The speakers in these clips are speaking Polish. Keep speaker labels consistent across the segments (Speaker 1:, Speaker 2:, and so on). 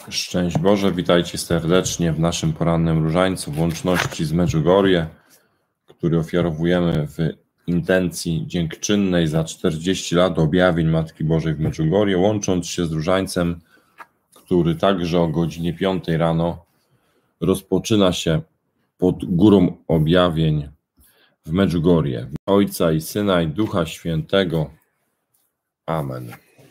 Speaker 1: Szczęść Boże, witajcie serdecznie w naszym porannym różańcu w łączności z Medjugorje, który ofiarowujemy w intencji dziękczynnej za 40 lat objawień Matki Bożej w Medjugorje, łącząc się z różańcem, który także o godzinie 5 rano rozpoczyna się pod Górą Objawień w Medjugorje. W Ojca i Syna i Ducha Świętego. Amen.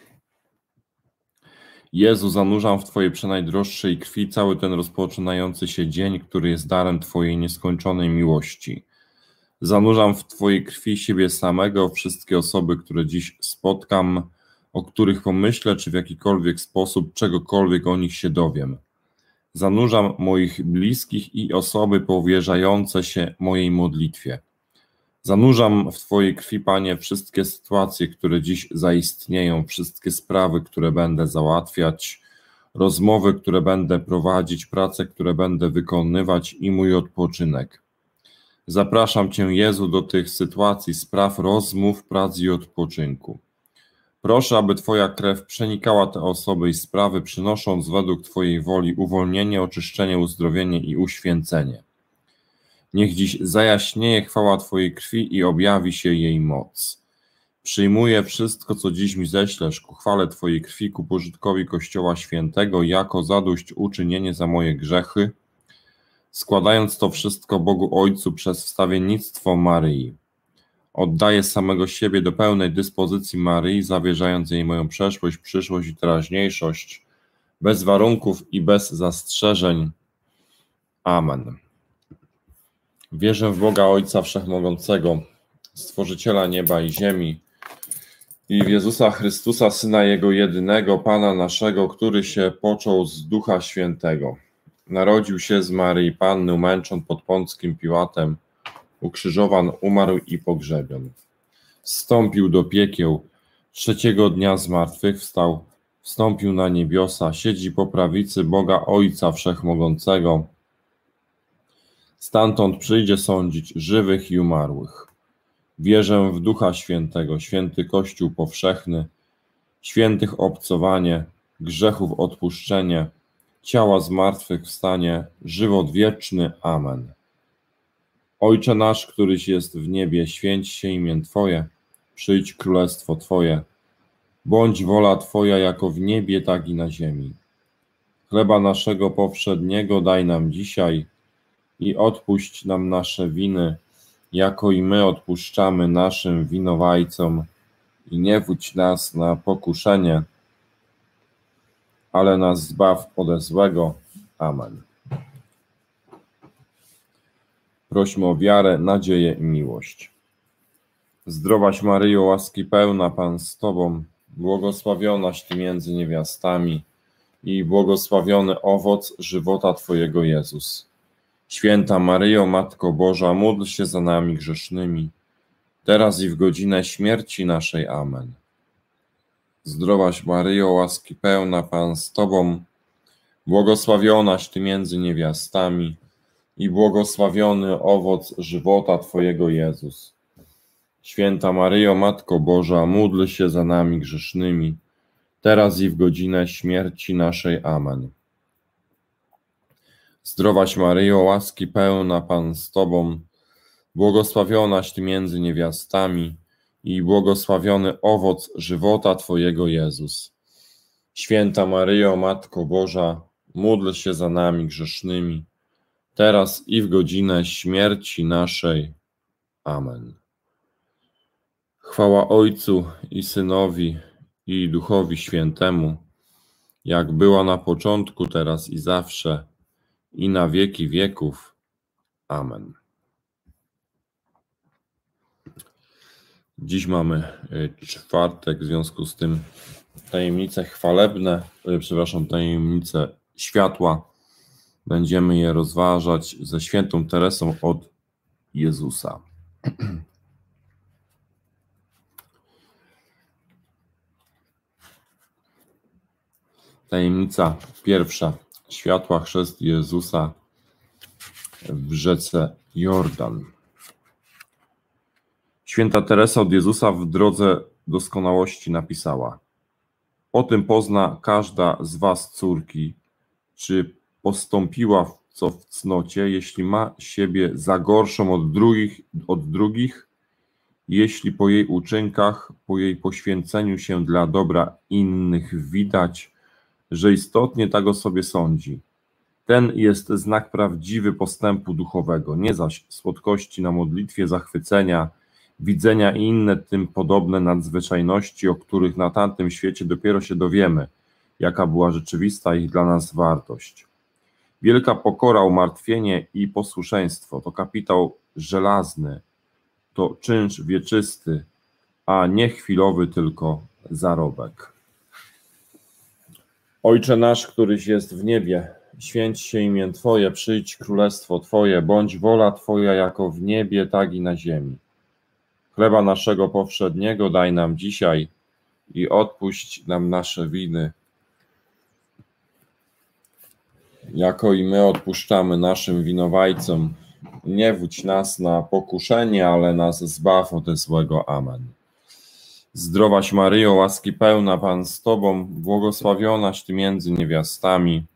Speaker 1: Jezu, zanurzam w Twojej przenajdroższej krwi cały ten rozpoczynający się dzień, który jest darem Twojej nieskończonej miłości. Zanurzam w Twojej krwi siebie samego, wszystkie osoby, które dziś spotkam, o których pomyślę, czy w jakikolwiek sposób czegokolwiek o nich się dowiem. Zanurzam moich bliskich i osoby powierzające się mojej modlitwie. Zanurzam w Twojej krwi, Panie, wszystkie sytuacje, które dziś zaistnieją, wszystkie sprawy, które będę załatwiać, rozmowy, które będę prowadzić, prace, które będę wykonywać i mój odpoczynek. Zapraszam Cię, Jezu, do tych sytuacji, spraw, rozmów, prac i odpoczynku. Proszę, aby Twoja krew przenikała te osoby i sprawy, przynosząc według Twojej woli uwolnienie, oczyszczenie, uzdrowienie i uświęcenie. Niech dziś zajaśnieje chwała Twojej krwi i objawi się jej moc. Przyjmuję wszystko, co dziś mi ześlesz, ku chwale Twojej krwi, ku pożytkowi Kościoła Świętego, jako zadośćuczynienie za moje grzechy, składając to wszystko Bogu Ojcu przez wstawiennictwo Maryi. Oddaję samego siebie do pełnej dyspozycji Maryi, zawierzając jej moją przeszłość, przyszłość i teraźniejszość, bez warunków i bez zastrzeżeń. Amen. Wierzę w Boga Ojca Wszechmogącego, Stworzyciela nieba i ziemi, i w Jezusa Chrystusa, Syna Jego jedynego, Pana naszego, który się począł z Ducha Świętego. Narodził się z Maryi Panny, umęczon pod Pąckim Piłatem, ukrzyżowan, umarł i pogrzebion. Zstąpił do piekieł, trzeciego dnia zmartwychwstał, wstąpił na niebiosa, siedzi po prawicy Boga Ojca Wszechmogącego. Stamtąd przyjdzie sądzić żywych i umarłych. Wierzę w Ducha Świętego, święty Kościół powszechny, świętych obcowanie, grzechów odpuszczenie, ciała zmartwychwstanie, żywot wieczny. Amen. Ojcze nasz, któryś jest w niebie, święć się imię Twoje, przyjdź królestwo Twoje, bądź wola Twoja jako w niebie, tak i na ziemi. Chleba naszego powszedniego daj nam dzisiaj i odpuść nam nasze winy, jako i my odpuszczamy naszym winowajcom, i nie wódź nas na pokuszenie, ale nas zbaw ode złego. Amen. Prośmy o wiarę, nadzieję i miłość. Zdrowaś Maryjo, łaski pełna, Pan z Tobą, błogosławionaś Ty między niewiastami i błogosławiony owoc żywota Twojego Jezus. Święta Maryjo, Matko Boża, módl się za nami grzesznymi, teraz i w godzinę śmierci naszej. Amen. Zdrowaś Maryjo, łaski pełna, Pan z Tobą, błogosławionaś Ty między niewiastami i błogosławiony owoc żywota Twojego Jezus. Święta Maryjo, Matko Boża, módl się za nami grzesznymi, teraz i w godzinę śmierci naszej. Amen. Zdrowaś Maryjo, łaski pełna, Pan z Tobą, błogosławionaś Ty między niewiastami i błogosławiony owoc żywota Twojego Jezus. Święta Maryjo, Matko Boża, módl się za nami grzesznymi, teraz i w godzinę śmierci naszej. Amen. Chwała Ojcu i Synowi i Duchowi Świętemu, jak była na początku, teraz i zawsze, i na wieki wieków. Amen. Dziś mamy czwartek, w związku z tym tajemnice chwalebne, tajemnice światła. Będziemy je rozważać ze świętą Teresą od Jezusa. Tajemnica pierwsza. Światła chrzest Jezusa w rzece Jordan. Święta Teresa od Jezusa w drodze doskonałości napisała: O tym pozna każda z was, córki, czy postąpiła co w cnocie, jeśli ma siebie za gorszą od drugich, jeśli po jej uczynkach, po jej poświęceniu się dla dobra innych widać, że istotnie tak o sobie sądzi. Ten jest znak prawdziwy postępu duchowego, nie zaś słodkości na modlitwie, zachwycenia, widzenia i inne tym podobne nadzwyczajności, o których na tamtym świecie dopiero się dowiemy, jaka była rzeczywista ich dla nas wartość. Wielka pokora, umartwienie i posłuszeństwo to kapitał żelazny, to czynsz wieczysty, a nie chwilowy tylko zarobek. Ojcze nasz, któryś jest w niebie, święć się imię Twoje, przyjdź królestwo Twoje, bądź wola Twoja jako w niebie, tak i na ziemi. Chleba naszego powszedniego daj nam dzisiaj i odpuść nam nasze winy, jako i my odpuszczamy naszym winowajcom. Nie wódź nas na pokuszenie, ale nas zbaw ode złego. Amen. Zdrowaś Maryjo, łaski pełna, Pan z Tobą, błogosławionaś Ty między niewiastami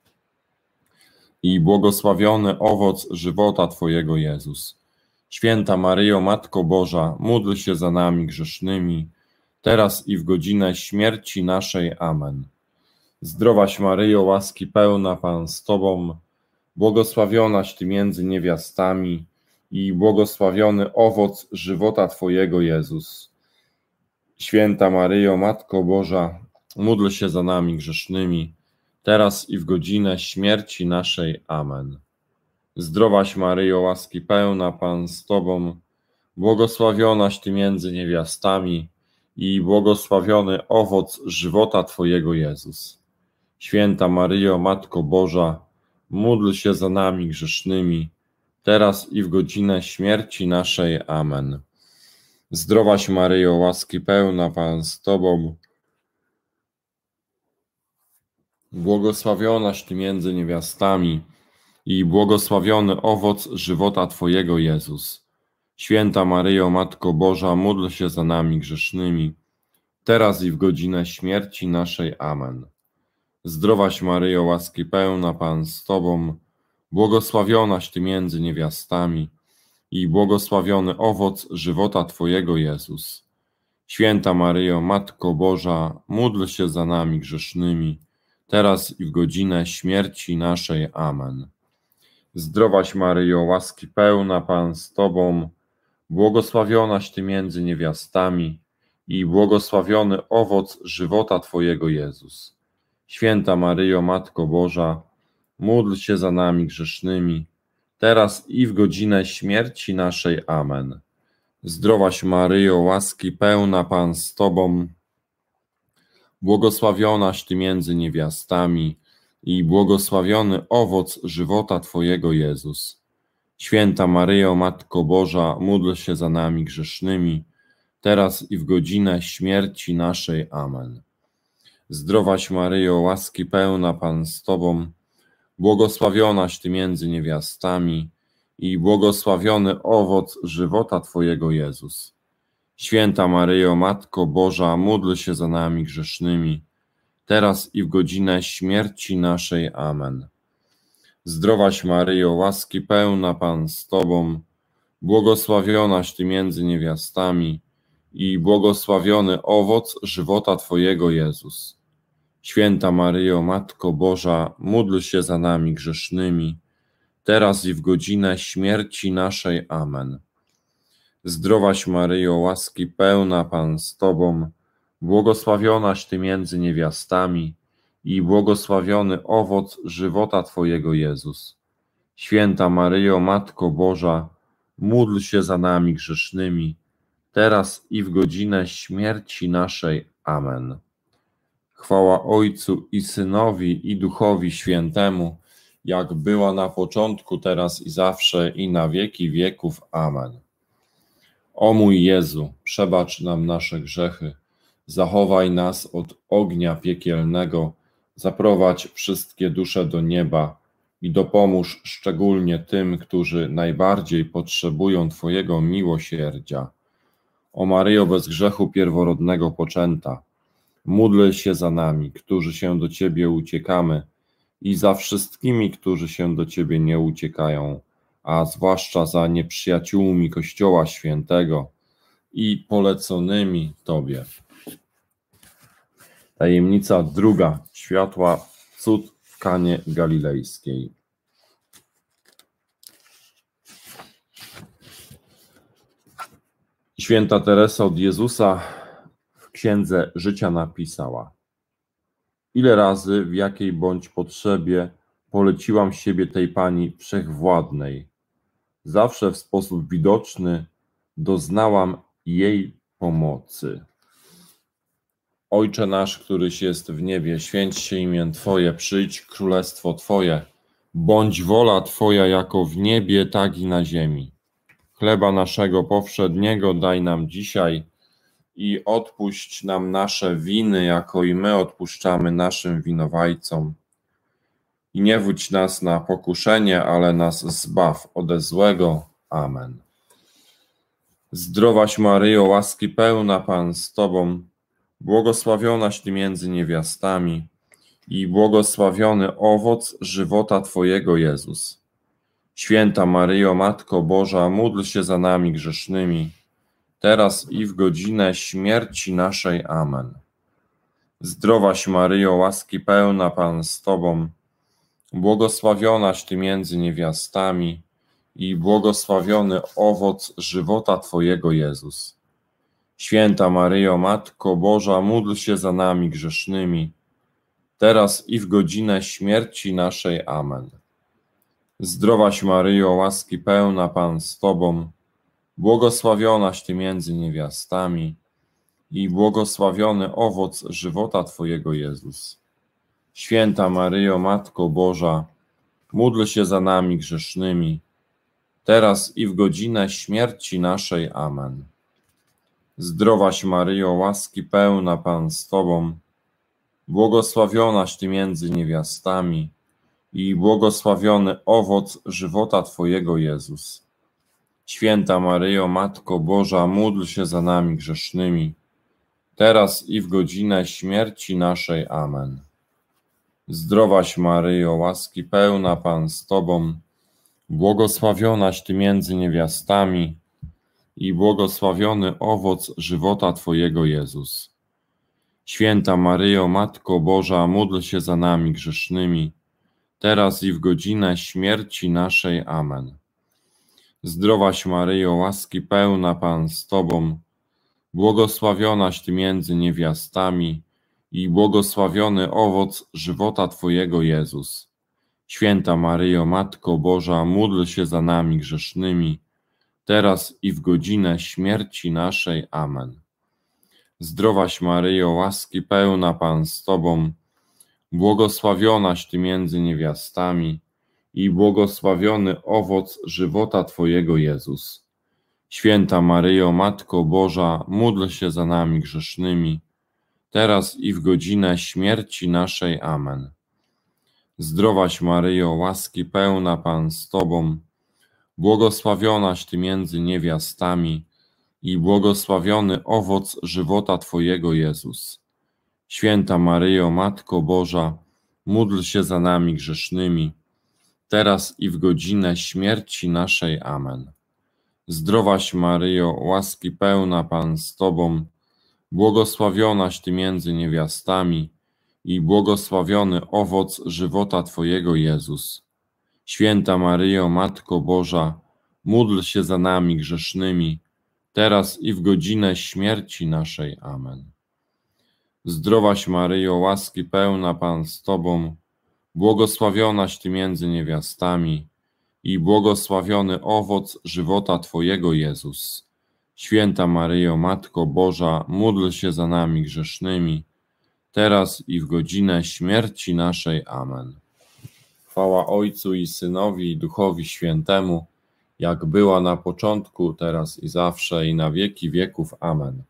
Speaker 1: i błogosławiony owoc żywota Twojego, Jezus. Święta Maryjo, Matko Boża, módl się za nami grzesznymi, teraz i w godzinę śmierci naszej. Amen. Zdrowaś Maryjo, łaski pełna, Pan z Tobą, błogosławionaś Ty między niewiastami i błogosławiony owoc żywota Twojego, Jezus. Święta Maryjo, Matko Boża, módl się za nami grzesznymi, teraz i w godzinę śmierci naszej. Amen. Zdrowaś Maryjo, łaski pełna, Pan z Tobą, błogosławionaś Ty między niewiastami i błogosławiony owoc żywota Twojego, Jezus. Święta Maryjo, Matko Boża, módl się za nami grzesznymi, teraz i w godzinę śmierci naszej. Amen. Zdrowaś Maryjo, łaski pełna, Pan z Tobą, błogosławionaś Ty między niewiastami i błogosławiony owoc żywota Twojego, Jezus. Święta Maryjo, Matko Boża, módl się za nami grzesznymi, teraz i w godzinę śmierci naszej. Amen. Zdrowaś Maryjo, łaski pełna, Pan z Tobą, błogosławionaś Ty między niewiastami i błogosławiony owoc żywota Twojego, Jezus. Święta Maryjo, Matko Boża, módl się za nami grzesznymi, teraz i w godzinę śmierci naszej. Amen. Zdrowaś Maryjo, łaski pełna, Pan z Tobą, błogosławionaś Ty między niewiastami i błogosławiony owoc żywota Twojego, Jezus. Święta Maryjo, Matko Boża, módl się za nami grzesznymi, teraz i w godzinę śmierci naszej. Amen. Zdrowaś Maryjo, łaski pełna, Pan z Tobą, błogosławionaś Ty między niewiastami i błogosławiony owoc żywota Twojego, Jezus. Święta Maryjo, Matko Boża, módl się za nami grzesznymi, teraz i w godzinę śmierci naszej. Amen. Zdrowaś Maryjo, łaski pełna, Pan z Tobą, błogosławionaś Ty między niewiastami i błogosławiony owoc żywota Twojego, Jezus. Święta Maryjo, Matko Boża, módl się za nami grzesznymi, teraz i w godzinę śmierci naszej. Amen. Zdrowaś Maryjo, łaski pełna, Pan z Tobą, błogosławionaś Ty między niewiastami i błogosławiony owoc żywota Twojego, Jezus. Święta Maryjo, Matko Boża, módl się za nami grzesznymi, teraz i w godzinę śmierci naszej. Amen. Zdrowaś Maryjo, łaski pełna, Pan z Tobą, błogosławionaś Ty między niewiastami i błogosławiony owoc żywota Twojego, Jezus. Święta Maryjo, Matko Boża, módl się za nami grzesznymi, teraz i w godzinę śmierci naszej. Amen. Chwała Ojcu i Synowi i Duchowi Świętemu, jak była na początku, teraz i zawsze, i na wieki wieków. Amen. O mój Jezu, przebacz nam nasze grzechy, zachowaj nas od ognia piekielnego, zaprowadź wszystkie dusze do nieba i dopomóż szczególnie tym, którzy najbardziej potrzebują Twojego miłosierdzia. O Maryjo bez grzechu pierworodnego poczęta, módl się za nami, którzy się do Ciebie uciekamy, i za wszystkimi, którzy się do Ciebie nie uciekają, a zwłaszcza za nieprzyjaciółmi Kościoła Świętego i poleconymi Tobie. Tajemnica druga. Światła, cud w Kanie Galilejskiej. Święta Teresa od Jezusa w Księdze Życia napisała: ile razy, w jakiej bądź potrzebie, poleciłam siebie tej Pani Wszechwładnej. Zawsze w sposób widoczny doznałam jej pomocy. Ojcze nasz, któryś jest w niebie, święć się imię Twoje, przyjdź królestwo Twoje, bądź wola Twoja jako w niebie, tak i na ziemi. Chleba naszego powszedniego daj nam dzisiaj i odpuść nam nasze winy, jako i my odpuszczamy naszym winowajcom. I nie wódź nas na pokuszenie, ale nas zbaw ode złego. Amen. Zdrowaś Maryjo, łaski pełna, Pan z Tobą, błogosławionaś Ty między niewiastami i błogosławiony owoc żywota Twojego, Jezus. Święta Maryjo, Matko Boża, módl się za nami grzesznymi, teraz i w godzinę śmierci naszej. Amen. Zdrowaś Maryjo, łaski pełna, Pan z Tobą, błogosławionaś Ty między niewiastami i błogosławiony owoc żywota Twojego, Jezus. Święta Maryjo, Matko Boża, módl się za nami grzesznymi, teraz i w godzinę śmierci naszej. Amen. Zdrowaś Maryjo, łaski pełna, Pan z Tobą, błogosławionaś Ty między niewiastami i błogosławiony owoc żywota Twojego, Jezus. Święta Maryjo, Matko Boża, módl się za nami grzesznymi, teraz i w godzinę śmierci naszej. Amen. Zdrowaś Maryjo, łaski pełna, Pan z Tobą, błogosławionaś Ty między niewiastami i błogosławiony owoc żywota Twojego, Jezus. Święta Maryjo, Matko Boża, módl się za nami grzesznymi, teraz i w godzinę śmierci naszej. Amen. Zdrowaś Maryjo, łaski pełna, Pan z Tobą, błogosławionaś Ty między niewiastami i błogosławiony owoc żywota Twojego, Jezus. Święta Maryjo, Matko Boża, módl się za nami grzesznymi, teraz i w godzinę śmierci naszej. Amen. Zdrowaś Maryjo, łaski pełna, Pan z Tobą, błogosławionaś Ty między niewiastami i błogosławiony owoc żywota Twojego, Jezus. Święta Maryjo, Matko Boża, módl się za nami grzesznymi, teraz i w godzinę śmierci naszej. Amen. Zdrowaś Maryjo, łaski pełna, Pan z Tobą, błogosławionaś Ty między niewiastami i błogosławiony owoc żywota Twojego, Jezus. Święta Maryjo, Matko Boża, módl się za nami grzesznymi, teraz i w godzinę śmierci naszej. Amen. Zdrowaś Maryjo, łaski pełna, Pan z Tobą, błogosławionaś Ty między niewiastami i błogosławiony owoc żywota Twojego, Jezus. Święta Maryjo, Matko Boża, módl się za nami grzesznymi, teraz i w godzinę śmierci naszej. Amen. Zdrowaś Maryjo, łaski pełna, Pan z Tobą, błogosławionaś Ty między niewiastami i błogosławiony owoc żywota Twojego, Jezus. Święta Maryjo, Matko Boża, módl się za nami grzesznymi, teraz i w godzinę śmierci naszej. Amen. Zdrowaś Maryjo, łaski pełna, Pan z Tobą, błogosławionaś Ty między niewiastami i błogosławiony owoc żywota Twojego, Jezus. Święta Maryjo, Matko Boża, módl się za nami grzesznymi, teraz i w godzinę śmierci naszej. Amen. Chwała Ojcu i Synowi, i Duchowi Świętemu, jak była na początku, teraz i zawsze, i na wieki wieków. Amen.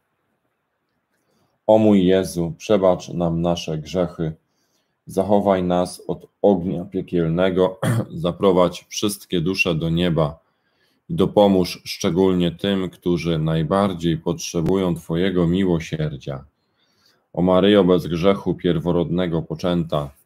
Speaker 1: O mój Jezu, przebacz nam nasze grzechy, zachowaj nas od ognia piekielnego, zaprowadź wszystkie dusze do nieba i dopomóż szczególnie tym, którzy najbardziej potrzebują Twojego miłosierdzia. O Maryjo bez grzechu pierworodnego poczęta,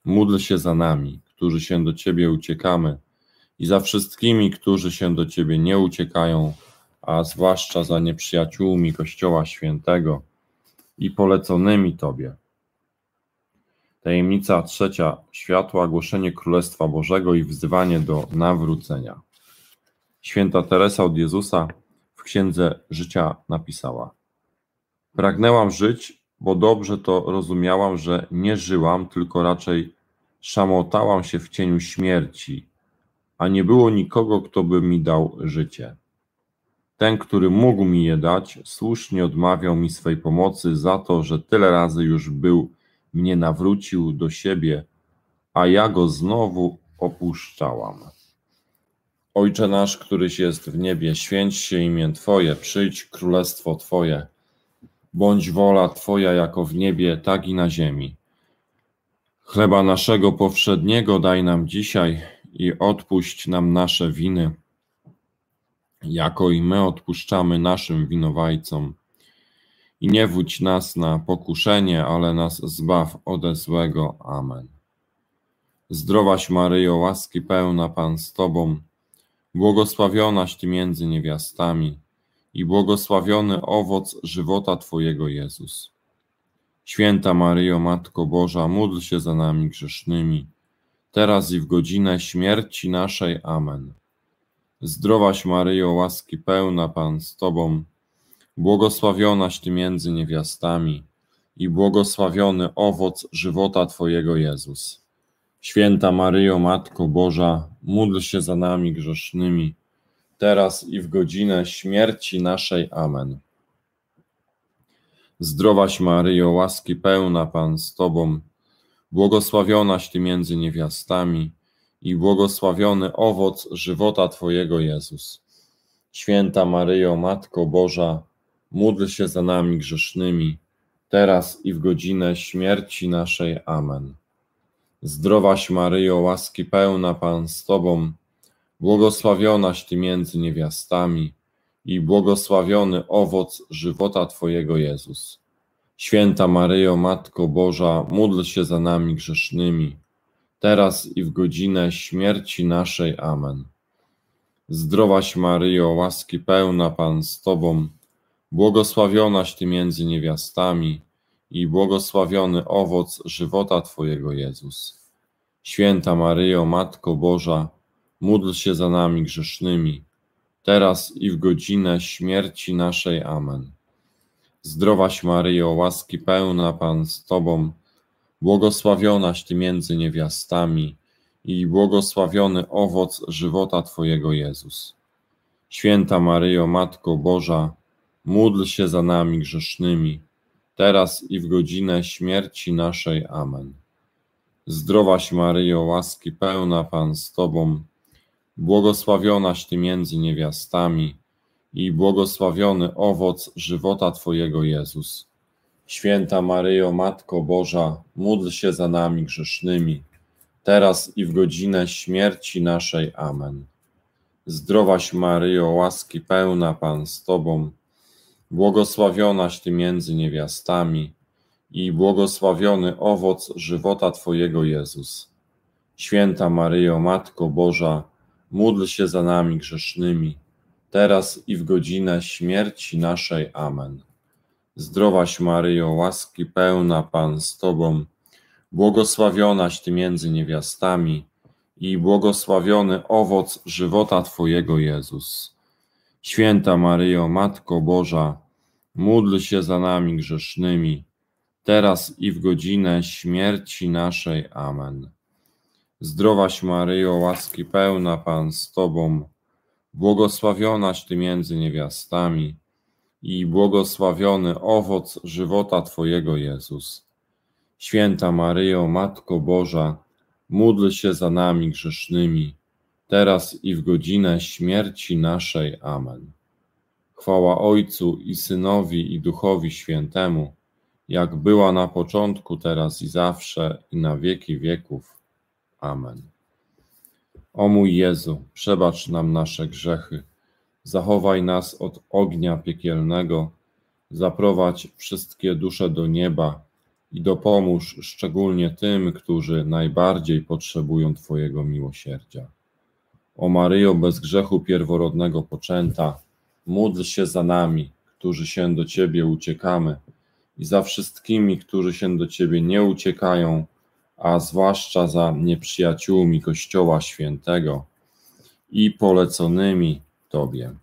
Speaker 1: Módl się za nami, którzy się do Ciebie uciekamy, i za wszystkimi, którzy się do Ciebie nie uciekają, a zwłaszcza za nieprzyjaciółmi Kościoła Świętego i poleconymi Tobie. Tajemnica trzecia. Światła, głoszenie Królestwa Bożego i wzywanie do nawrócenia. Święta Teresa od Jezusa w Księdze Życia napisała: pragnęłam żyć, bo dobrze to rozumiałam, że nie żyłam, tylko raczej szamotałam się w cieniu śmierci, a nie było nikogo, kto by mi dał życie. Ten, który mógł mi je dać, słusznie odmawiał mi swej pomocy za to, że tyle razy już mnie nawrócił do siebie, a ja go znowu opuszczałam. Ojcze nasz, któryś jest w niebie, święć się imię Twoje, przyjdź królestwo Twoje, bądź wola Twoja jako w niebie, tak i na ziemi. Chleba naszego powszedniego daj nam dzisiaj i odpuść nam nasze winy, jako i my odpuszczamy naszym winowajcom. I nie wódź nas na pokuszenie, ale nas zbaw ode złego. Amen. Zdrowaś Maryjo, łaski pełna, Pan z Tobą, błogosławionaś Ty między niewiastami i błogosławiony owoc żywota Twojego, Jezus. Święta Maryjo, Matko Boża, módl się za nami grzesznymi, teraz i w godzinę śmierci naszej. Amen. Zdrowaś Maryjo, łaski pełna, Pan z Tobą, błogosławionaś Ty między niewiastami i błogosławiony owoc żywota Twojego, Jezus. Święta Maryjo, Matko Boża, módl się za nami grzesznymi, teraz i w godzinę śmierci naszej. Amen. Zdrowaś Maryjo, łaski pełna, Pan z Tobą, błogosławionaś Ty między niewiastami i błogosławiony owoc żywota Twojego, Jezus. Święta Maryjo, Matko Boża, módl się za nami grzesznymi, teraz i w godzinę śmierci naszej. Amen. Zdrowaś Maryjo, łaski pełna, Pan z Tobą, błogosławionaś Ty między niewiastami i błogosławiony owoc żywota Twojego, Jezus. Święta Maryjo, Matko Boża, módl się za nami grzesznymi, teraz i w godzinę śmierci naszej. Amen. Zdrowaś Maryjo, łaski pełna, Pan z Tobą, błogosławionaś Ty między niewiastami i błogosławiony owoc żywota Twojego, Jezus. Święta Maryjo, Matko Boża, módl się za nami grzesznymi, teraz i w godzinę śmierci naszej. Amen. Zdrowaś Maryjo, łaski pełna, Pan z Tobą, błogosławionaś Ty między niewiastami i błogosławiony owoc żywota Twojego, Jezus. Święta Maryjo, Matko Boża, módl się za nami grzesznymi, teraz i w godzinę śmierci naszej. Amen. Zdrowaś Maryjo, łaski pełna, Pan z Tobą, błogosławionaś Ty między niewiastami i błogosławiony owoc żywota Twojego, Jezus. Święta Maryjo, Matko Boża, módl się za nami grzesznymi, teraz i w godzinę śmierci naszej. Amen. Zdrowaś Maryjo, łaski pełna, Pan z Tobą, błogosławionaś Ty między niewiastami i błogosławiony owoc żywota Twojego, Jezus. Święta Maryjo, Matko Boża, módl się za nami grzesznymi, teraz i w godzinę śmierci naszej. Amen. Zdrowaś Maryjo, łaski pełna, Pan z Tobą, błogosławionaś Ty między niewiastami i błogosławiony owoc żywota Twojego, Jezus. Święta Maryjo, Matko Boża, módl się za nami grzesznymi, teraz i w godzinę śmierci naszej. Amen. Zdrowaś Maryjo, łaski pełna, Pan z Tobą, błogosławionaś Ty między niewiastami i błogosławiony owoc żywota Twojego, Jezus. Święta Maryjo, Matko Boża, módl się za nami grzesznymi, teraz i w godzinę śmierci naszej. Amen. Chwała Ojcu i Synowi i Duchowi Świętemu, jak była na początku, teraz i zawsze, i na wieki wieków. Amen. O mój Jezu, przebacz nam nasze grzechy, zachowaj nas od ognia piekielnego, zaprowadź wszystkie dusze do nieba i dopomóż szczególnie tym, którzy najbardziej potrzebują Twojego miłosierdzia. O Maryjo, bez grzechu pierworodnego poczęta, módl się za nami, którzy się do Ciebie uciekamy, i za wszystkimi, którzy się do Ciebie nie uciekają, a zwłaszcza za nieprzyjaciółmi Kościoła Świętego i poleconymi Tobie.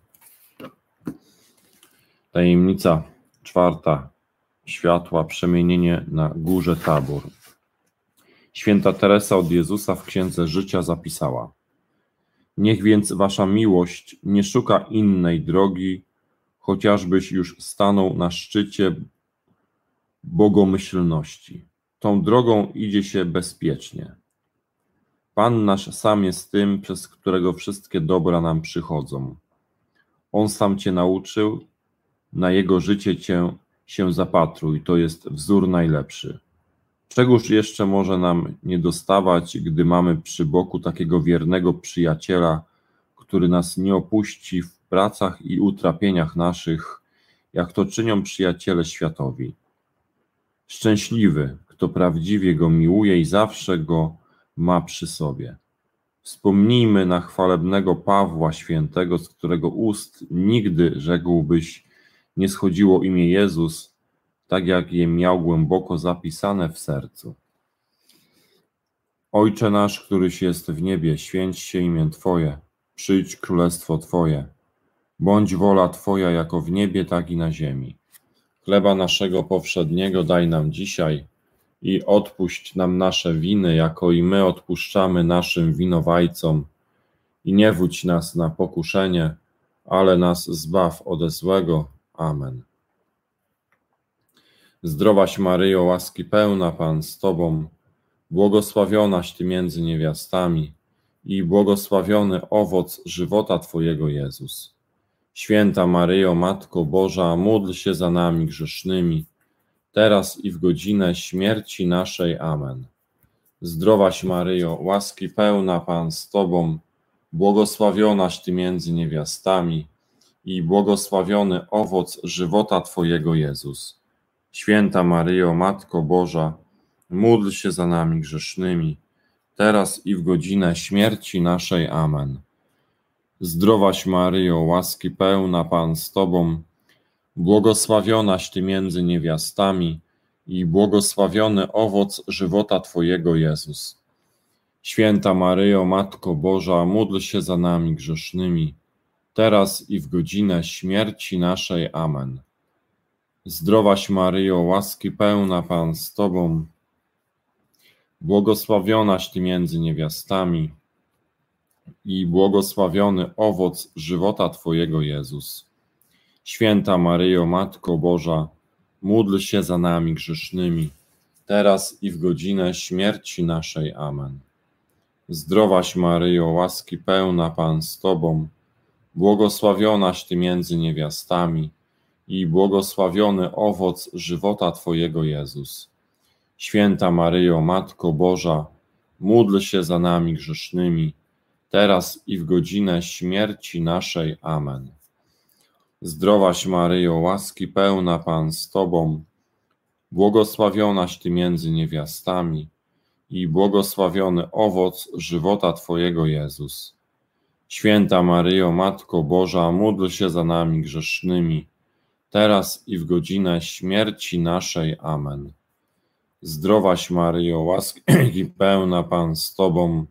Speaker 1: Tajemnica czwarta. Światła, przemienienie na górze Tabor. Święta Teresa od Jezusa w Księdze Życia zapisała: niech więc wasza miłość nie szuka innej drogi, chociażbyś już stanął na szczycie bogomyślności. Tą drogą idzie się bezpiecznie. Pan nasz sam jest tym, przez którego wszystkie dobra nam przychodzą. On sam Cię nauczył, na Jego życie Cię się zapatruj, to jest wzór najlepszy. Czegoż jeszcze może nam nie dostawać, gdy mamy przy boku takiego wiernego przyjaciela, który nas nie opuści w pracach i utrapieniach naszych, jak to czynią przyjaciele światowi. Szczęśliwy, kto prawdziwie Go miłuje i zawsze Go ma przy sobie. Wspomnijmy na chwalebnego Pawła Świętego, z którego ust nigdy, rzekłbyś, nie schodziło imię Jezus, tak jak je miał głęboko zapisane w sercu. Ojcze nasz, któryś jest w niebie, święć się imię Twoje, przyjdź królestwo Twoje, bądź wola Twoja jako w niebie, tak i na ziemi. Chleba naszego powszedniego daj nam dzisiaj i odpuść nam nasze winy, jako i my odpuszczamy naszym winowajcom. I nie wódź nas na pokuszenie, ale nas zbaw ode złego. Amen. Zdrowaś Maryjo, łaski pełna, Pan z Tobą, błogosławionaś Ty między niewiastami i błogosławiony owoc żywota Twojego, Jezus. Święta Maryjo, Matko Boża, módl się za nami grzesznymi, teraz i w godzinę śmierci naszej. Amen. Zdrowaś Maryjo, łaski pełna, Pan z Tobą, błogosławionaś Ty między niewiastami i błogosławiony owoc żywota Twojego, Jezus. Święta Maryjo, Matko Boża, módl się za nami grzesznymi, teraz i w godzinę śmierci naszej. Amen. Zdrowaś Maryjo, łaski pełna, Pan z Tobą, błogosławionaś Ty między niewiastami i błogosławiony owoc żywota Twojego, Jezus. Święta Maryjo, Matko Boża, módl się za nami grzesznymi, teraz i w godzinę śmierci naszej. Amen. Zdrowaś Maryjo, łaski pełna, Pan z Tobą, błogosławionaś Ty między niewiastami i błogosławiony owoc żywota Twojego, Jezus. Święta Maryjo, Matko Boża, módl się za nami grzesznymi, teraz i w godzinę śmierci naszej. Amen. Zdrowaś Maryjo, łaski pełna, Pan z Tobą, błogosławionaś Ty między niewiastami i błogosławiony owoc żywota Twojego, Jezus. Święta Maryjo, Matko Boża, módl się za nami grzesznymi, teraz i w godzinę śmierci naszej. Amen. Zdrowaś Maryjo, łaski pełna, Pan z Tobą, błogosławionaś Ty między niewiastami i błogosławiony owoc żywota Twojego, Jezus. Święta Maryjo, Matko Boża, módl się za nami grzesznymi, teraz i w godzinę śmierci naszej. Amen. Zdrowaś Maryjo, łaski pełna, Pan z Tobą,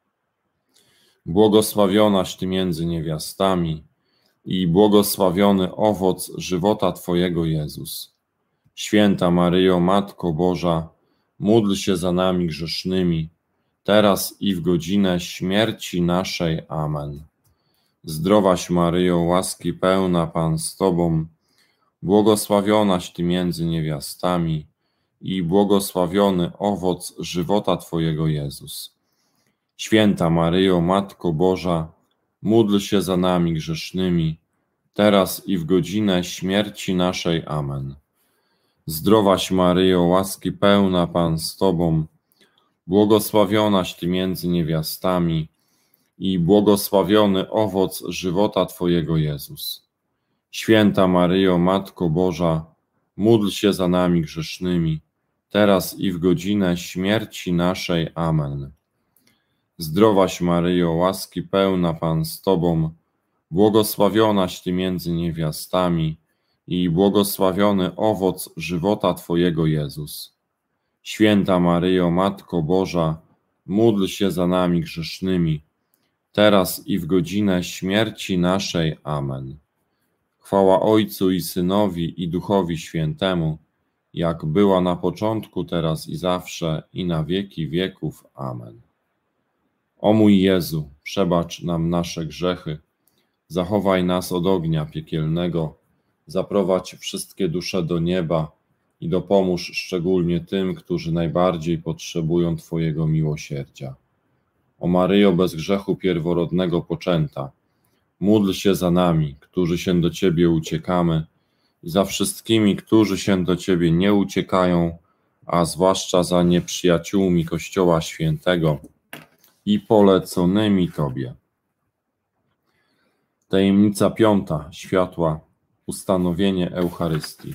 Speaker 1: błogosławionaś Ty między niewiastami i błogosławiony owoc żywota Twojego, Jezus. Święta Maryjo, Matko Boża, módl się za nami grzesznymi, teraz i w godzinę śmierci naszej. Amen. Zdrowaś Maryjo, łaski pełna, Pan z Tobą, błogosławionaś Ty między niewiastami i błogosławiony owoc żywota Twojego, Jezus. Święta Maryjo, Matko Boża, módl się za nami grzesznymi, teraz i w godzinę śmierci naszej. Amen. Zdrowaś Maryjo, łaski pełna, Pan z Tobą, błogosławionaś Ty między niewiastami i błogosławiony owoc żywota Twojego, Jezus. Święta Maryjo, Matko Boża, módl się za nami grzesznymi, teraz i w godzinę śmierci naszej. Amen. Zdrowaś Maryjo, łaski pełna, Pan z Tobą, błogosławionaś Ty między niewiastami i błogosławiony owoc żywota Twojego, Jezus. Święta Maryjo, Matko Boża, módl się za nami grzesznymi, teraz i w godzinę śmierci naszej. Amen. Chwała Ojcu i Synowi, i Duchowi Świętemu, jak była na początku, teraz i zawsze, i na wieki wieków. Amen. O mój Jezu, przebacz nam nasze grzechy, zachowaj nas od ognia piekielnego, zaprowadź wszystkie dusze do nieba i dopomóż szczególnie tym, którzy najbardziej potrzebują Twojego miłosierdzia. O Maryjo, bez grzechu pierworodnego poczęta, módl się za nami, którzy się do Ciebie uciekamy, i za wszystkimi, którzy się do Ciebie nie uciekają, a zwłaszcza za nieprzyjaciółmi Kościoła Świętego i poleconymi Tobie. Tajemnica piąta światła, ustanowienie Eucharystii.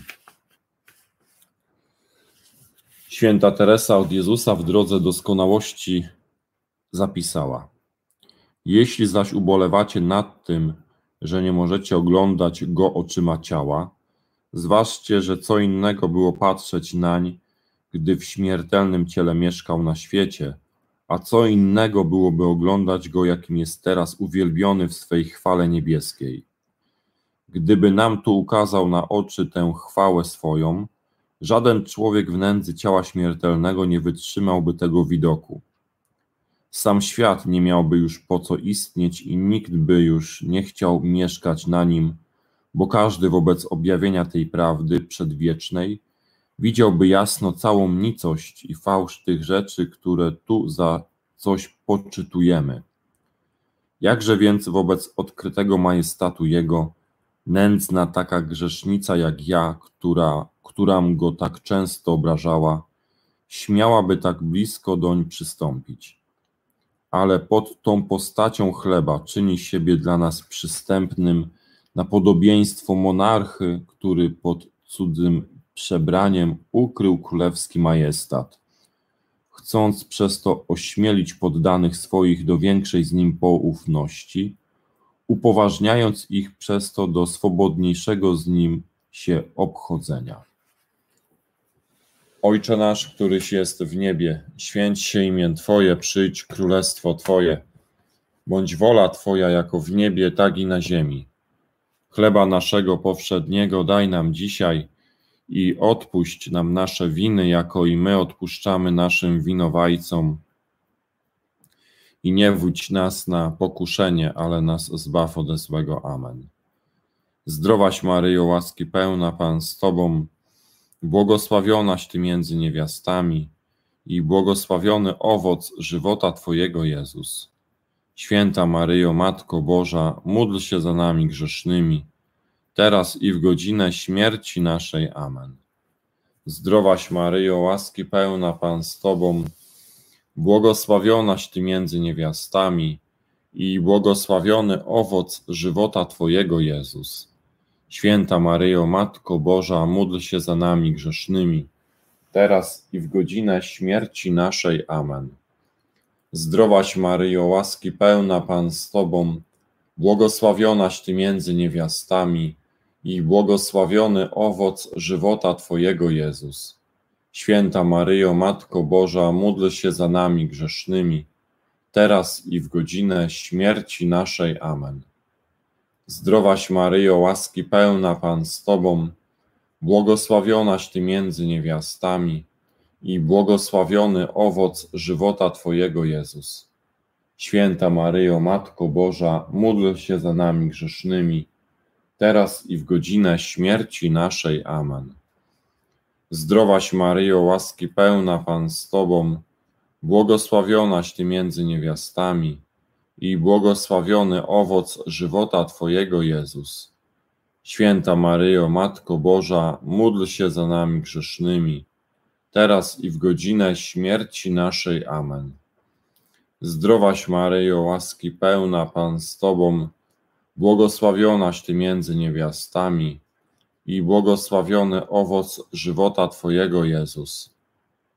Speaker 1: Święta Teresa od Jezusa w drodze doskonałości zapisała: jeśli zaś ubolewacie nad tym, że nie możecie oglądać Go oczyma ciała, zważcie, że co innego było patrzeć nań, gdy w śmiertelnym ciele mieszkał na świecie, a co innego byłoby oglądać Go, jakim jest teraz uwielbiony w swej chwale niebieskiej. Gdyby nam tu ukazał na oczy tę chwałę swoją, żaden człowiek w nędzy ciała śmiertelnego nie wytrzymałby tego widoku. Sam świat nie miałby już po co istnieć i nikt by już nie chciał mieszkać na nim, bo każdy wobec objawienia tej prawdy przedwiecznej widziałby jasno całą nicość i fałsz tych rzeczy, które tu za coś poczytujemy. Jakże więc wobec odkrytego majestatu Jego, nędzna taka grzesznica jak ja, którym Go tak często obrażała, śmiałaby tak blisko doń przystąpić. Ale pod tą postacią chleba czyni siebie dla nas przystępnym na podobieństwo monarchy, który pod cudzym przebraniem ukrył królewski majestat, chcąc przez to ośmielić poddanych swoich do większej z nim poufności, upoważniając ich przez to do swobodniejszego z nim się obchodzenia. Ojcze nasz, któryś jest w niebie, święć się imię Twoje, przyjdź królestwo Twoje, bądź wola Twoja jako w niebie, tak i na ziemi. Chleba naszego powszedniego daj nam dzisiaj i odpuść nam nasze winy, jako i my odpuszczamy naszym winowajcom. I nie wódź nas na pokuszenie, ale nas zbaw ode złego. Amen. Zdrowaś Maryjo, łaski pełna, Pan z Tobą, błogosławionaś Ty między niewiastami i błogosławiony owoc żywota Twojego, Jezus. Święta Maryjo, Matko Boża, módl się za nami grzesznymi, teraz i w godzinę śmierci naszej. Amen. Zdrowaś Maryjo, łaski pełna, Pan z Tobą, błogosławionaś Ty między niewiastami i błogosławiony owoc żywota Twojego, Jezus. Święta Maryjo, Matko Boża, módl się za nami grzesznymi, teraz i w godzinę śmierci naszej. Amen. Zdrowaś Maryjo, łaski pełna, Pan z Tobą, błogosławionaś Ty między niewiastami i błogosławiony owoc żywota Twojego, Jezus. Święta Maryjo, Matko Boża, módl się za nami grzesznymi, teraz i w godzinę śmierci naszej. Amen. Zdrowaś Maryjo, łaski pełna, Pan z Tobą, błogosławionaś Ty między niewiastami i błogosławiony owoc żywota Twojego, Jezus. Święta Maryjo, Matko Boża, módl się za nami grzesznymi, teraz i w godzinę śmierci naszej. Amen. Zdrowaś Maryjo, łaski pełna, Pan z Tobą, błogosławionaś Ty między niewiastami i błogosławiony owoc żywota Twojego, Jezus. Święta Maryjo, Matko Boża, módl się za nami grzesznymi, teraz i w godzinę śmierci naszej. Amen. Zdrowaś Maryjo, łaski pełna, Pan z Tobą, błogosławionaś Ty między niewiastami i błogosławiony owoc żywota Twojego, Jezus.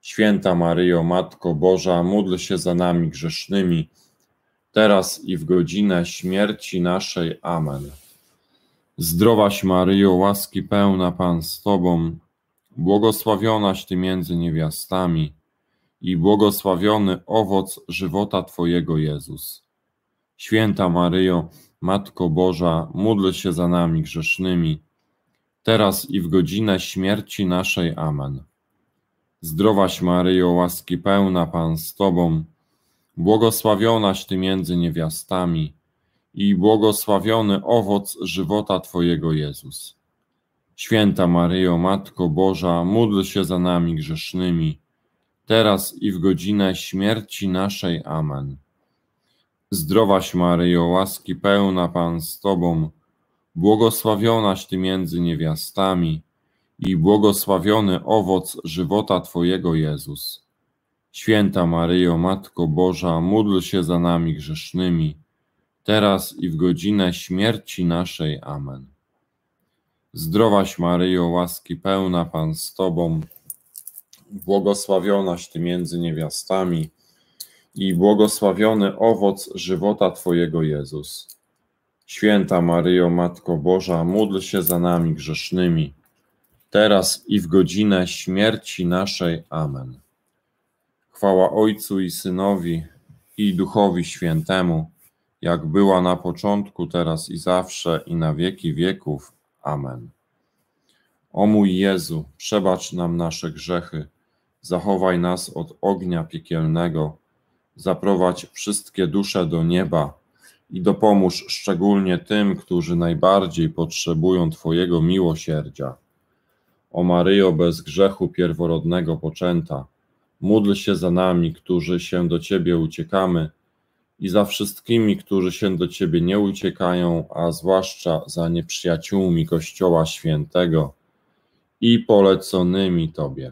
Speaker 1: Święta Maryjo, Matko Boża, módl się za nami grzesznymi, teraz i w godzinę śmierci naszej. Amen. Zdrowaś Maryjo, łaski pełna, Pan z Tobą, błogosławionaś Ty między niewiastami i błogosławiony owoc żywota Twojego, Jezus. Święta Maryjo, Matko Boża, módl się za nami grzesznymi, teraz i w godzinę śmierci naszej. Amen. Zdrowaś Maryjo, łaski pełna, Pan z Tobą, błogosławionaś Ty między niewiastami i błogosławiony owoc żywota Twojego, Jezus. Święta Maryjo, Matko Boża, módl się za nami grzesznymi, teraz i w godzinę śmierci naszej. Amen. Zdrowaś Maryjo, łaski pełna, Pan z Tobą, błogosławionaś Ty między niewiastami i błogosławiony owoc żywota Twojego, Jezus. Święta Maryjo, Matko Boża, módl się za nami grzesznymi, teraz i w godzinę śmierci naszej. Amen. Zdrowaś Maryjo, łaski pełna, Pan z Tobą, błogosławionaś Ty między niewiastami i błogosławiony owoc żywota Twojego, Jezus. Święta Maryjo, Matko Boża, módl się za nami grzesznymi, teraz i w godzinę śmierci naszej. Amen. Chwała Ojcu i Synowi, i Duchowi Świętemu, jak była na początku, teraz i zawsze, i na wieki wieków. Amen. O mój Jezu, przebacz nam nasze grzechy, zachowaj nas od ognia piekielnego, zaprowadź wszystkie dusze do nieba i dopomóż szczególnie tym, którzy najbardziej potrzebują Twojego miłosierdzia. O Maryjo, bez grzechu pierworodnego poczęta, módl się za nami, którzy się do Ciebie uciekamy, i za wszystkimi, którzy się do Ciebie nie uciekają, a zwłaszcza za nieprzyjaciółmi Kościoła Świętego i poleconymi Tobie.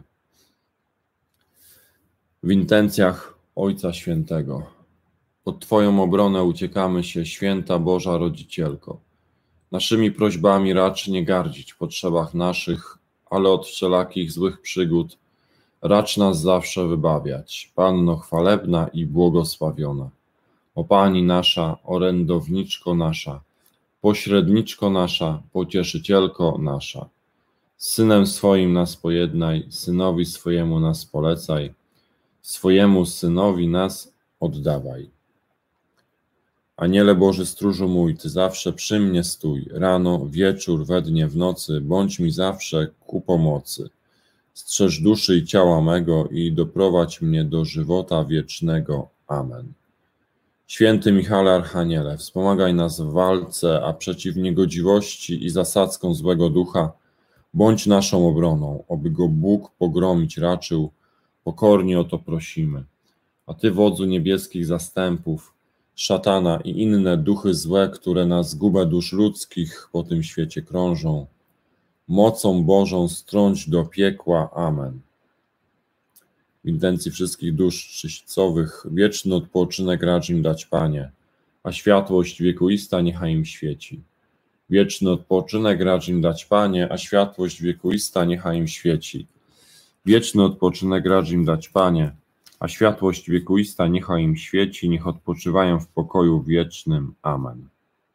Speaker 1: W intencjach Ojca Świętego. Pod Twoją obronę uciekamy się, Święta Boża Rodzicielko. Naszymi prośbami racz nie gardzić w potrzebach naszych, ale od wszelakich złych przygód racz nas zawsze wybawiać. Panno chwalebna i błogosławiona. O Pani nasza, orędowniczko nasza, pośredniczko nasza, pocieszycielko nasza. Z Synem swoim nas pojednaj, Synowi swojemu nas polecaj, swojemu Synowi nas oddawaj. Aniele Boży, stróżu mój, Ty zawsze przy mnie stój, rano, wieczór, we dnie, w nocy, bądź mi zawsze ku pomocy. Strzeż duszy i ciała mego i doprowadź mnie do żywota wiecznego. Amen. Święty Michale Archaniele, wspomagaj nas w walce, a przeciw niegodziwości i zasadzkom złego ducha bądź naszą obroną, oby go Bóg pogromić raczył, pokornie o to prosimy. A Ty, wodzu niebieskich zastępów, szatana i inne duchy złe, które na zgubę dusz ludzkich po tym świecie krążą, mocą Bożą strąć do piekła. Amen. W intencji wszystkich dusz czyścowych wieczny odpoczynek racz im dać, Panie, a światłość wiekuista niechaj im świeci. Wieczny odpoczynek racz im dać, Panie, a światłość wiekuista niechaj im świeci. Wieczny odpoczynek racz im dać, Panie, a światłość wiekuista niechaj im świeci, niech odpoczywają w pokoju wiecznym. Amen.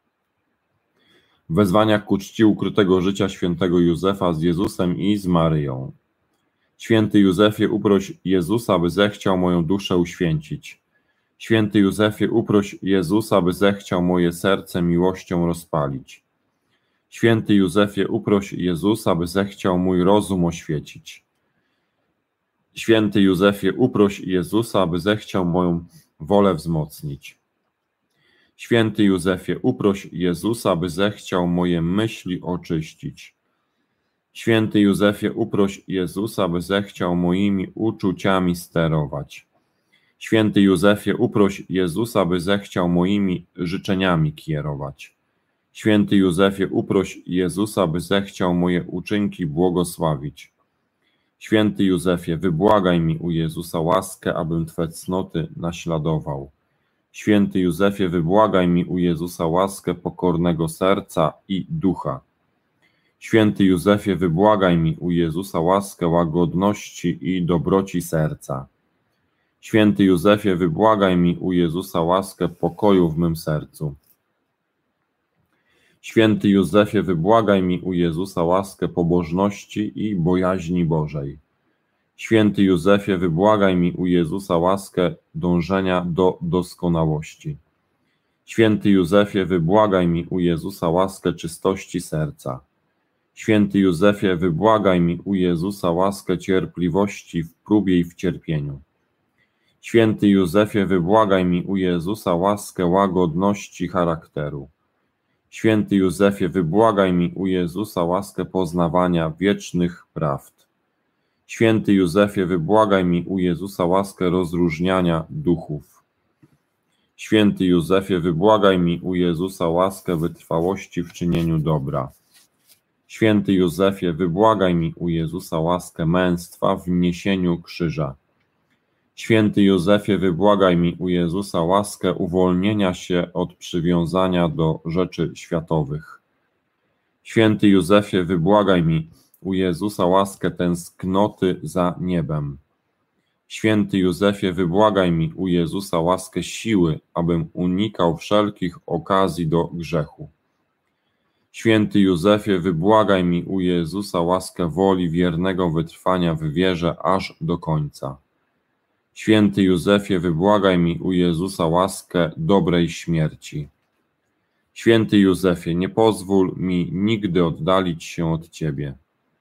Speaker 1: W wezwaniach ku czci ukrytego życia świętego Józefa z Jezusem i z Maryją. Święty Józefie, uproś Jezusa, by zechciał moją duszę uświęcić. Święty Józefie, uproś Jezusa, by zechciał moje serce miłością rozpalić. Święty Józefie, uproś Jezusa, by zechciał mój rozum oświecić. Święty Józefie, uproś Jezusa, by zechciał moją wolę wzmocnić. Święty Józefie, uproś Jezusa, by zechciał moje myśli oczyścić. Święty Józefie, uproś Jezusa, by zechciał moimi uczuciami sterować. Święty Józefie, uproś Jezusa, by zechciał moimi życzeniami kierować. Święty Józefie, uproś Jezusa, by zechciał moje uczynki błogosławić. Święty Józefie, wybłagaj mi u Jezusa łaskę, abym Twe cnoty naśladował. Święty Józefie, wybłagaj mi u Jezusa łaskę pokornego serca i ducha. Święty Józefie, wybłagaj mi u Jezusa łaskę łagodności i dobroci serca. Święty Józefie, wybłagaj mi u Jezusa łaskę pokoju w mym sercu. Święty Józefie, wybłagaj mi u Jezusa łaskę pobożności i bojaźni Bożej. Święty Józefie, wybłagaj mi u Jezusa łaskę dążenia do doskonałości. Święty Józefie, wybłagaj mi u Jezusa łaskę czystości serca. Święty Józefie, wybłagaj mi u Jezusa łaskę cierpliwości w próbie i w cierpieniu. Święty Józefie, wybłagaj mi u Jezusa łaskę łagodności charakteru. Święty Józefie, wybłagaj mi u Jezusa łaskę poznawania wiecznych prawd. Święty Józefie, wybłagaj mi u Jezusa łaskę rozróżniania duchów. Święty Józefie, wybłagaj mi u Jezusa łaskę wytrwałości w czynieniu dobra. Święty Józefie, wybłagaj mi u Jezusa łaskę męstwa w niesieniu krzyża. Święty Józefie, wybłagaj mi u Jezusa łaskę uwolnienia się od przywiązania do rzeczy światowych. Święty Józefie, wybłagaj mi u Jezusa łaskę tęsknoty za niebem. Święty Józefie, wybłagaj mi u Jezusa łaskę siły, abym unikał wszelkich okazji do grzechu. Święty Józefie, wybłagaj mi u Jezusa łaskę woli wiernego wytrwania w wierze aż do końca. Święty Józefie, wybłagaj mi u Jezusa łaskę dobrej śmierci. Święty Józefie, nie pozwól mi nigdy oddalić się od Ciebie.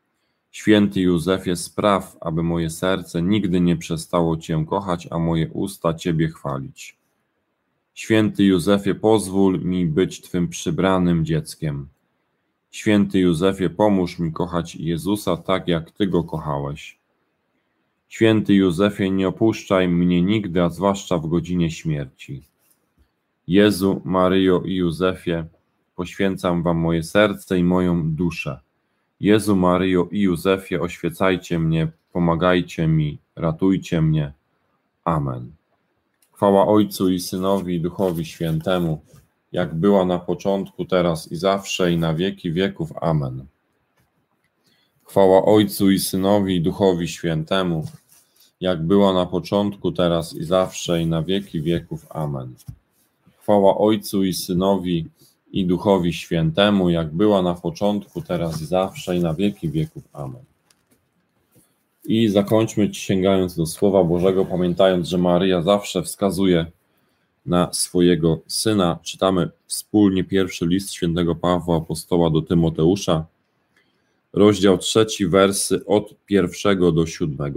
Speaker 1: Święty Józefie, spraw, aby moje serce nigdy nie przestało Cię kochać, a moje usta Ciebie chwalić. Święty Józefie, pozwól mi być Twym przybranym dzieckiem. Święty Józefie, pomóż mi kochać Jezusa tak, jak Ty Go kochałeś. Święty Józefie, nie opuszczaj mnie nigdy, a zwłaszcza w godzinie śmierci. Jezu, Maryjo i Józefie, poświęcam Wam moje serce i moją duszę. Jezu, Maryjo i Józefie, oświecajcie mnie, pomagajcie mi, ratujcie mnie. Amen. Chwała Ojcu i Synowi i Duchowi Świętemu, jak była na początku, teraz i zawsze, i na wieki wieków. Amen. Chwała Ojcu i Synowi i Duchowi Świętemu, jak była na początku, teraz i zawsze, i na wieki wieków. Amen. Chwała Ojcu i Synowi i Duchowi Świętemu, jak była na początku, teraz i zawsze, i na wieki wieków. Amen. I zakończmy sięgając do Słowa Bożego, pamiętając, że Maryja zawsze wskazuje na swojego Syna. Czytamy wspólnie pierwszy list świętego Pawła Apostoła do Tymoteusza, rozdział 3, wersy od 1 do 7.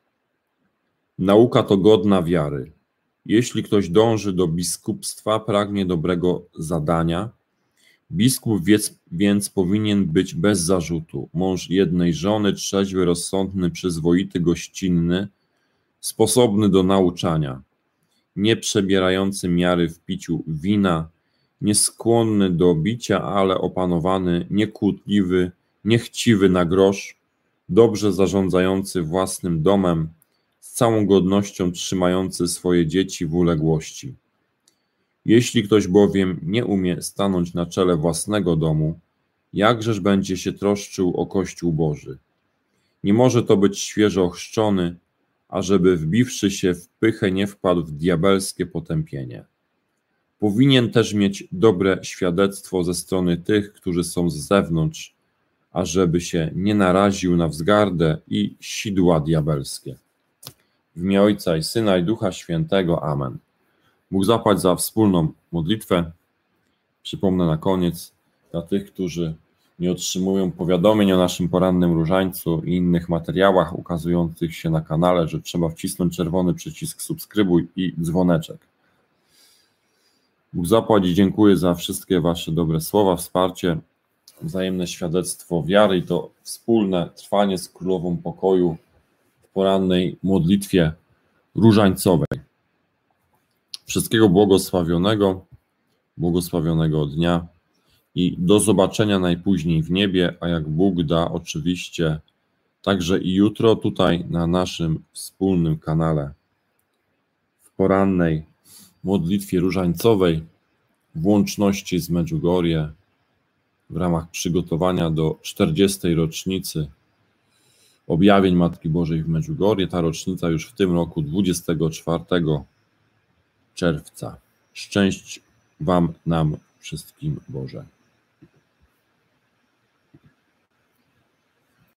Speaker 1: Nauka to godna wiary. Jeśli ktoś dąży do biskupstwa, pragnie dobrego zadania, biskup więc powinien być bez zarzutu, mąż jednej żony, trzeźwy, rozsądny, przyzwoity, gościnny, sposobny do nauczania, nie przebierający miary w piciu wina, nieskłonny do bicia, ale opanowany, niekłótliwy, niechciwy na grosz, dobrze zarządzający własnym domem, z całą godnością trzymający swoje dzieci w uległości. Jeśli ktoś bowiem nie umie stanąć na czele własnego domu, jakżeż będzie się troszczył o Kościół Boży? Nie może to być świeżo ochrzczony, ażeby wbiwszy się w pychę nie wpadł w diabelskie potępienie. Powinien też mieć dobre świadectwo ze strony tych, którzy są z zewnątrz, ażeby się nie naraził na wzgardę i sidła diabelskie. W imię Ojca i Syna i Ducha Świętego. Amen. Bóg zapłać za wspólną modlitwę. Przypomnę na koniec dla tych, którzy nie otrzymują powiadomień o naszym porannym różańcu i innych materiałach ukazujących się na kanale, że trzeba wcisnąć czerwony przycisk subskrybuj i dzwoneczek. Bóg zapłać i dziękuję za wszystkie Wasze dobre słowa, wsparcie, wzajemne świadectwo wiary i to wspólne trwanie z Królową Pokoju w porannej modlitwie różańcowej. Wszystkiego błogosławionego dnia i do zobaczenia najpóźniej w niebie, a jak Bóg da, oczywiście także i jutro tutaj na naszym wspólnym kanale w porannej modlitwie różańcowej w łączności z Medjugorje w ramach przygotowania do 40. rocznicy objawień Matki Bożej w Medjugorje. Ta rocznica już w tym roku 24 czerwca. Szczęść Wam, nam wszystkim Boże.